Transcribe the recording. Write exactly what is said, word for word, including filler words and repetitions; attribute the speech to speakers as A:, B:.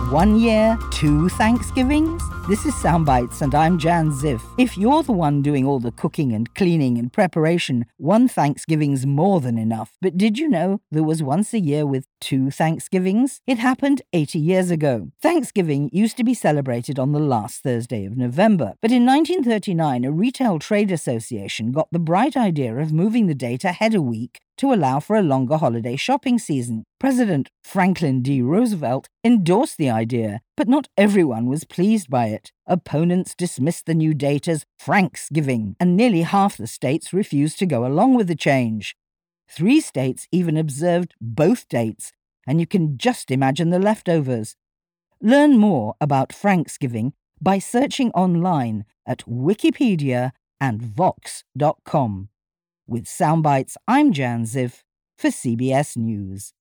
A: One year, two Thanksgivings? This is Soundbites and I'm Jan Ziff. If you're the one doing all the cooking and cleaning and preparation, one Thanksgiving's more than enough. But did you know there was once a year with two Thanksgivings? It happened eighty years ago. Thanksgiving used to be celebrated on the last Thursday of November. But in nineteen thirty-nine, a retail trade association got the bright idea of moving the date ahead a week to allow for a longer holiday shopping season. President Franklin D. Roosevelt endorsed the idea, but not everyone was pleased by it. Opponents dismissed the new date as Franksgiving, and nearly half the states refused to go along with the change. Three states even observed both dates, and you can just imagine the leftovers. Learn more about Franksgiving by searching online at Wikipedia and Vox dot com. With Soundbites, I'm Jan Ziff for C B S News.